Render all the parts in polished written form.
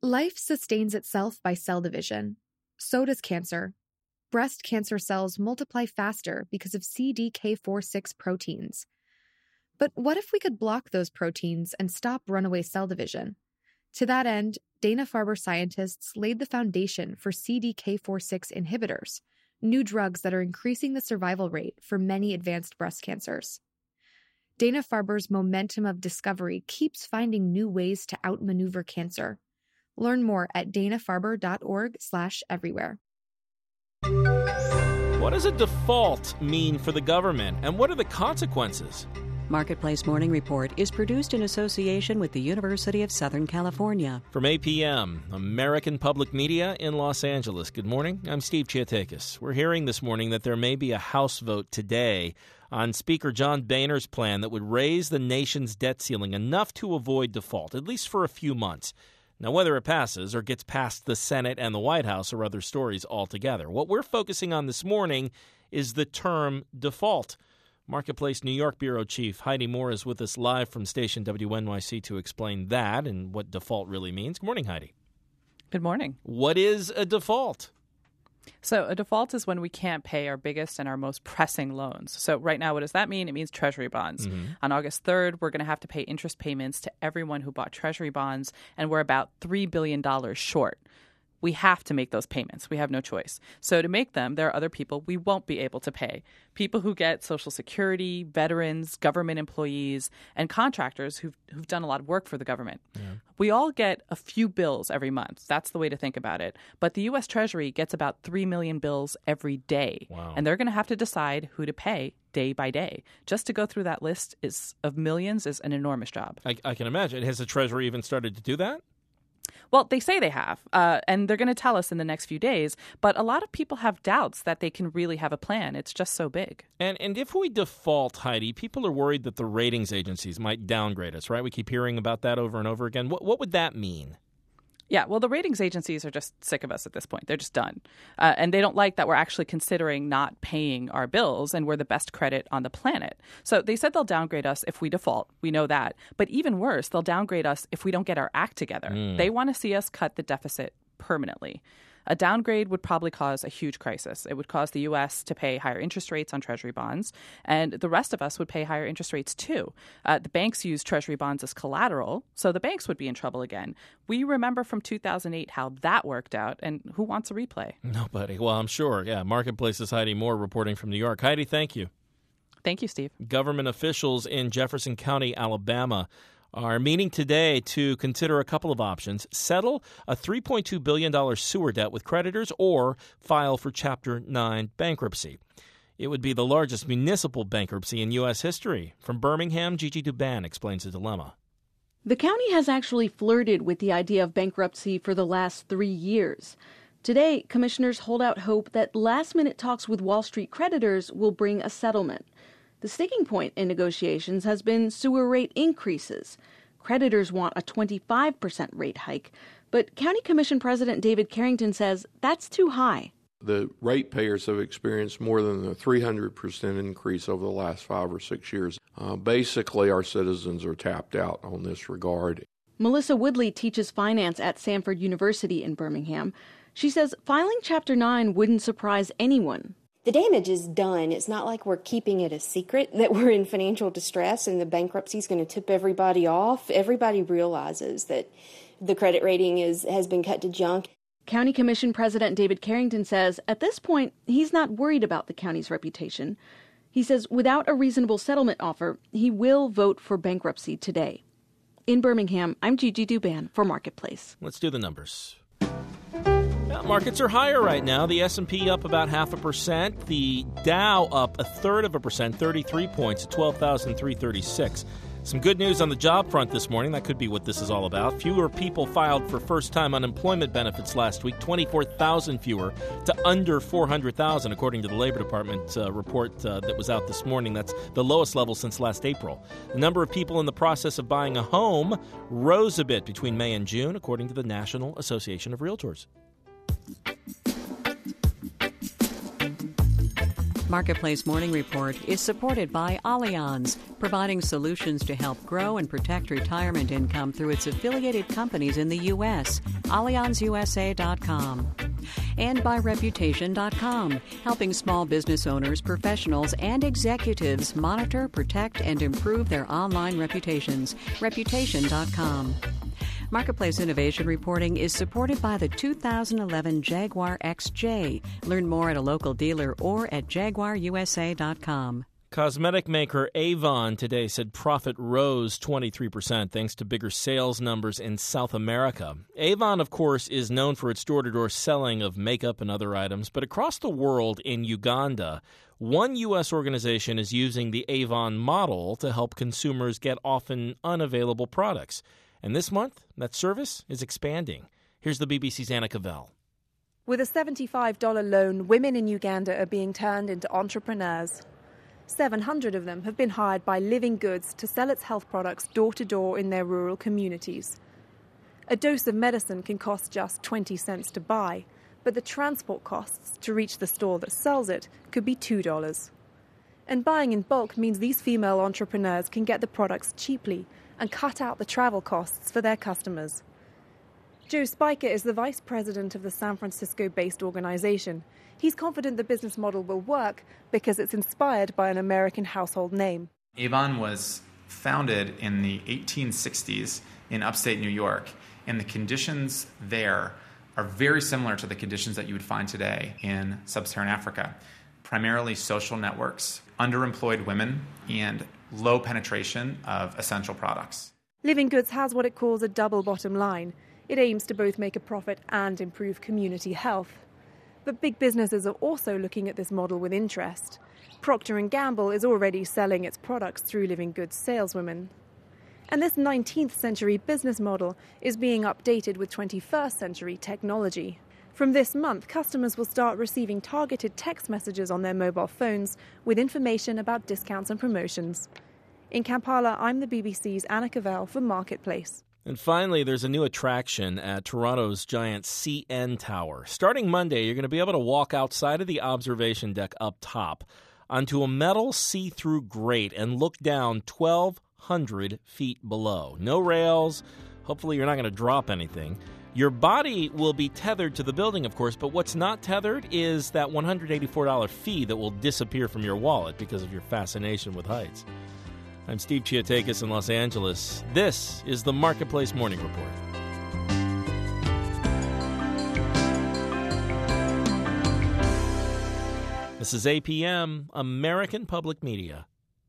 Life sustains itself by cell division. So does cancer. Breast cancer cells multiply faster because of CDK4/6 proteins. But what if we could block those proteins and stop runaway cell division? To that end, Dana-Farber scientists laid the foundation for CDK4/6 inhibitors, new drugs that are increasing the survival rate for many advanced breast cancers. Dana-Farber's momentum of discovery keeps finding new ways to outmaneuver cancer. Learn more at danafarber.org/everywhere. What does a default mean for the government, and what are the consequences? Marketplace Morning Report is produced in association with the University of Southern California. From APM, American Public Media in Los Angeles. Good morning. I'm Steve Chiatakis. We're hearing this morning that there may be a House vote today on Speaker John Boehner's plan that would raise the nation's debt ceiling enough to avoid default, at least for a few months. Now, whether it passes or gets past the Senate and the White House are other stories altogether. What we're focusing on this morning is the term default. Marketplace New York Bureau Chief Heidi Moore is with us live from station WNYC to explain that and what default really means. Good morning, Heidi. Good morning. What is a default? So a default is when we can't pay our biggest and our most pressing loans. So right now, what does that mean? It means Treasury bonds. Mm-hmm. On August 3rd, we're going to have to pay interest payments to everyone who bought Treasury bonds, and we're about $3 billion short. We have to make those payments. We have no choice. So to make them, there are other people we won't be able to pay. People who get Social Security, veterans, government employees, and contractors who've done a lot of work for the government. Yeah. We all get a few bills every month. That's the way to think about it. But the U.S. Treasury gets about 3 million bills every day. Wow. And they're going to have to decide who to pay day by day. Just to go through that list of millions is an enormous job. I can imagine. Has the Treasury even started to do that? Well, they say they have, and they're going to tell us in the next few days. But a lot of people have doubts that they can really have a plan. It's just so big. And if we default, Heidi, people are worried that the ratings agencies might downgrade us, right? We keep hearing about that over and over again. What would that mean? Yeah, well, the ratings agencies are just sick of us at this point. They're just done. And they don't like that we're actually considering not paying our bills, and we're the best credit on the planet. So they said they'll downgrade us if we default. We know that. But even worse, they'll downgrade us if we don't get our act together. They want to see us cut the deficit permanently. A downgrade would probably cause a huge crisis. It would cause the U.S. to pay higher interest rates on Treasury bonds, and the rest of us would pay higher interest rates too. The banks use Treasury bonds as collateral, so the banks would be in trouble again. We remember from 2008 how that worked out, and who wants a replay? Nobody. Well, I'm sure. Yeah, Marketplace's Heidi Moore reporting from New York. Heidi, thank you. Thank you, Steve. Government officials in Jefferson County, Alabama, are meeting today to consider a couple of options: settle a $3.2 billion sewer debt with creditors or file for Chapter 9 bankruptcy. It would be the largest municipal bankruptcy in U.S. history. From Birmingham, Gigi Duban explains the dilemma. The county has actually flirted with the idea of bankruptcy for the last 3 years. Today, commissioners hold out hope that last-minute talks with Wall Street creditors will bring a settlement. The sticking point in negotiations has been sewer rate increases. Creditors want a 25% rate hike, but County Commission President David Carrington says that's too high. The ratepayers have experienced more than a 300% increase over the last 5 or 6 years. Basically, our citizens are tapped out on this regard. Melissa Woodley teaches finance at Samford University in Birmingham. She says filing Chapter 9 wouldn't surprise anyone. The damage is done. It's not like we're keeping it a secret that we're in financial distress and the bankruptcy is going to tip everybody off. Everybody realizes that the credit rating has been cut to junk. County Commission President David Carrington says at this point, he's not worried about the county's reputation. He says without a reasonable settlement offer, he will vote for bankruptcy today. In Birmingham, I'm Gigi Duban for Marketplace. Let's do the numbers. Markets are higher right now. The S&P up about 0.5%. The Dow up 0.33%, 33 points at 12,336. Some good news on the job front this morning. That could be what this is all about. Fewer people filed for first-time unemployment benefits last week, 24,000 fewer to under 400,000, according to the Labor Department report that was out this morning. That's the lowest level since last April. The number of people in the process of buying a home rose a bit between May and June, according to the National Association of Realtors. Marketplace Morning Report is supported by Allianz, providing solutions to help grow and protect retirement income through its affiliated companies in the U.S. AllianzUSA.com. And by Reputation.com, helping small business owners, professionals, and executives monitor, protect, and improve their online reputations. Reputation.com. Marketplace Innovation Reporting is supported by the 2011 Jaguar XJ. Learn more at a local dealer or at JaguarUSA.com. Cosmetic maker Avon today said profit rose 23% thanks to bigger sales numbers in South America. Avon, of course, is known for its door-to-door selling of makeup and other items, but across the world in Uganda, one U.S. organization is using the Avon model to help consumers get often unavailable products. And this month, that service is expanding. Here's the BBC's Anna Cavell. With a $75 loan, women in Uganda are being turned into entrepreneurs. 700 of them have been hired by Living Goods to sell its health products door-to-door in their rural communities. A dose of medicine can cost just 20 cents to buy, but the transport costs to reach the store that sells it could be $2. And buying in bulk means these female entrepreneurs can get the products cheaply and cut out the travel costs for their customers. Joe Spiker is the vice president of the San Francisco-based organization. He's confident the business model will work because it's inspired by an American household name. Avon was founded in the 1860s in upstate New York, and the conditions there are very similar to the conditions that you would find today in sub-Saharan Africa. Primarily social networks, underemployed women, and low penetration of essential products. Living Goods has what it calls a double bottom line. It aims to both make a profit and improve community health. But big businesses are also looking at this model with interest. Procter & Gamble is already selling its products through Living Goods saleswomen. And this 19th century business model is being updated with 21st century technology. From this month, customers will start receiving targeted text messages on their mobile phones with information about discounts and promotions. In Kampala, I'm the BBC's Anna Cavell for Marketplace. And finally, there's a new attraction at Toronto's giant CN Tower. Starting Monday, you're going to be able to walk outside of the observation deck up top onto a metal see-through grate and look down 1,200 feet below. No rails. Hopefully you're not going to drop anything. Your body will be tethered to the building, of course, but what's not tethered is that $184 fee that will disappear from your wallet because of your fascination with heights. I'm Steve Chiotakis in Los Angeles. This is the Marketplace Morning Report. This is APM, American Public Media.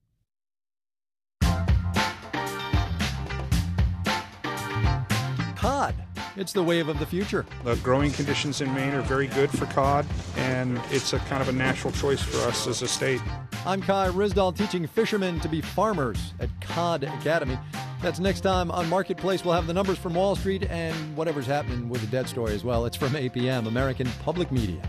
Cod. It's the wave of the future. The growing conditions in Maine are very good for cod, and it's a kind of a natural choice for us as a state. I'm Kai Risdal, teaching fishermen to be farmers at Cod Academy. That's next time on Marketplace. We'll have the numbers from Wall Street and whatever's happening with the debt story as well. It's from APM, American Public Media.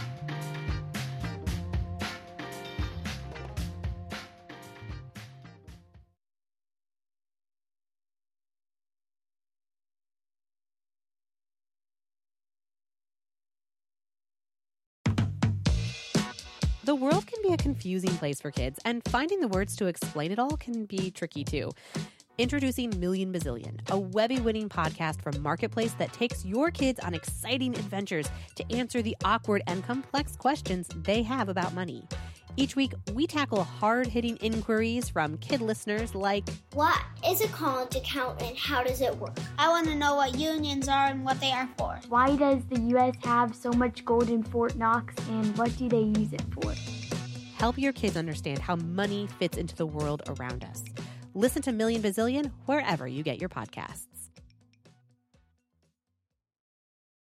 The world can be a confusing place for kids, and finding the words to explain it all can be tricky too. Introducing Million Bazillion, a Webby-winning podcast from Marketplace that takes your kids on exciting adventures to answer the awkward and complex questions they have about money. Each week, we tackle hard-hitting inquiries from kid listeners like, what is a college account and how does it work? I want to know what unions are and what they are for. Why does the U.S. have so much gold in Fort Knox and what do they use it for? Help your kids understand how money fits into the world around us. Listen to Million Bazillion wherever you get your podcasts.